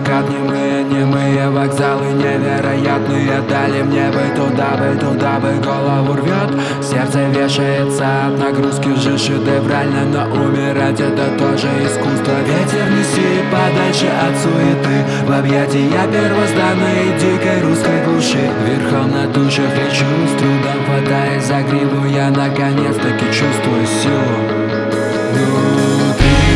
прокат, немые вокзалы невероятные дали. Мне бы туда бы голову рвет. Сердце вешается от нагрузки, же шедеврально, но умирать это тоже искусство. Ветер неси подальше от суеты, в объятия первозданной дикой русской глуши. Верхом на тушах лечу, с трудом хватаясь за гриву, я наконец-таки чувствую силу внутри.